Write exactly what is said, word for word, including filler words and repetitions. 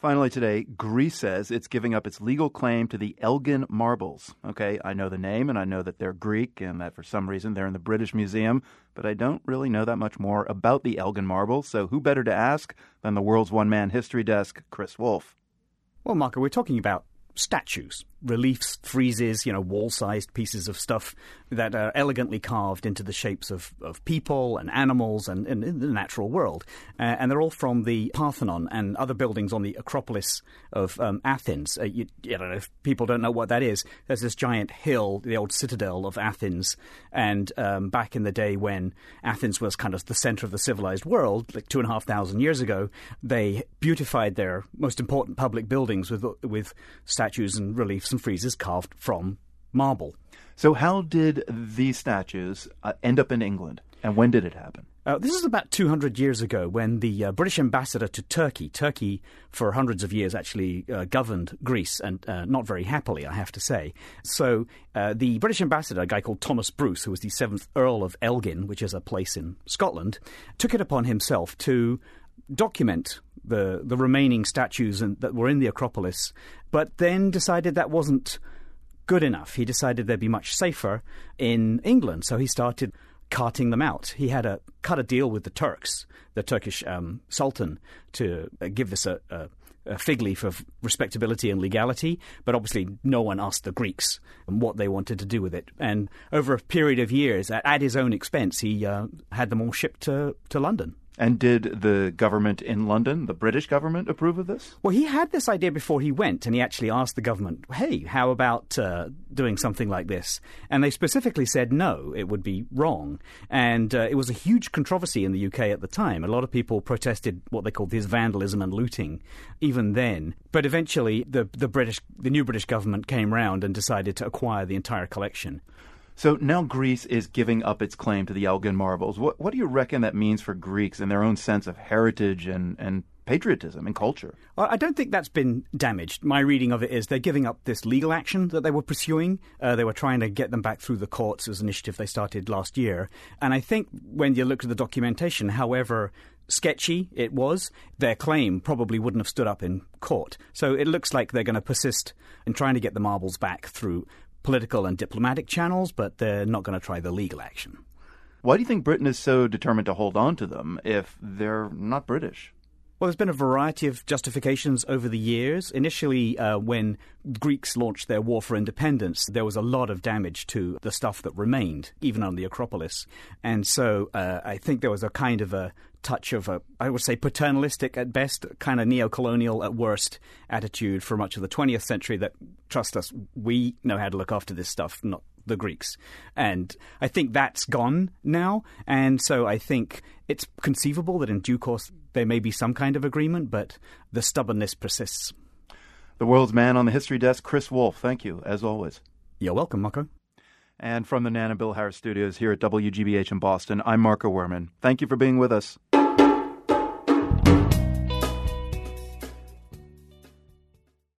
Finally today, Greece says it's giving up its legal claim to the Elgin Marbles. Okay, I know the name and I know that they're Greek and that for some reason they're in the British Museum, but I don't really know that much more about the Elgin Marbles, so who better to ask than the world's one-man history desk, Chris Wolf. Well, Marco, we're talking about statues, reliefs, friezes, you know, wall-sized pieces of stuff that are elegantly carved into the shapes of, of people and animals and in the natural world. Uh, and they're all from the Parthenon and other buildings on the Acropolis of um, Athens. Uh, you, I don't know if people don't know what that is. There's this giant hill, the old citadel of Athens. And um, back in the day when Athens was kind of the center of the civilized world, like two and a half thousand years ago, they beautified their most important public buildings with with statues and reliefs and friezes carved from marble. So how did these statues uh, end up in England, and when did it happen? Uh, this is about two hundred years ago when the uh, British ambassador to Turkey, Turkey for hundreds of years actually uh, governed Greece, and uh, not very happily, I have to say. So uh, the British ambassador, a guy called Thomas Bruce, who was the seventh Earl of Elgin, which is a place in Scotland, took it upon himself to document the the remaining statues in, that were in the Acropolis, but then decided that wasn't good enough. He decided they'd be much safer in England, so he started carting them out. He had a cut a deal with the Turks, the Turkish um, Sultan, to uh, give this a, a, a fig leaf of respectability and legality, but obviously no one asked the Greeks what they wanted to do with it. And over a period of years, at, at his own expense, he uh, had them all shipped to, to London. And did the government in London, the British government, approve of this? Well, he had this idea before he went, and he actually asked the government, hey, how about uh, doing something like this? And they specifically said no, it would be wrong. And uh, it was a huge controversy in the U K at the time. A lot of people protested what they called this vandalism and looting even then. But eventually, the, the British, the new British government came round and decided to acquire the entire collection. So now Greece is giving up its claim to the Elgin Marbles. What, what do you reckon that means for Greeks and their own sense of heritage and, and patriotism and culture? Well, I don't think that's been damaged. My reading of it is they're giving up this legal action that they were pursuing. Uh, they were trying to get them back through the courts as an initiative they started last year. And I think when you look at the documentation, however sketchy it was, their claim probably wouldn't have stood up in court. So it looks like they're going to persist in trying to get the marbles back through political and diplomatic channels, but they're not going to try the legal action. Why do you think Britain is so determined to hold on to them if they're not British? Well, there's been a variety of justifications over the years. Initially, uh, when Greeks launched their war for independence, there was a lot of damage to the stuff that remained, even on the Acropolis. And so uh, I think there was a kind of a touch of a, I would say, paternalistic at best, kind of neo-colonial at worst attitude for much of the twentieth century that, trust us, we know how to look after this stuff, not the Greeks. And I think that's gone now. And so I think it's conceivable that in due course there may be some kind of agreement, but the stubbornness persists. The world's man on the history desk, Chris Wolf. Thank you, as always. You're welcome, Marco. And from the Nan and Bill Harris studios here at W G B H in Boston, I'm Marco Werman. Thank you for being with us.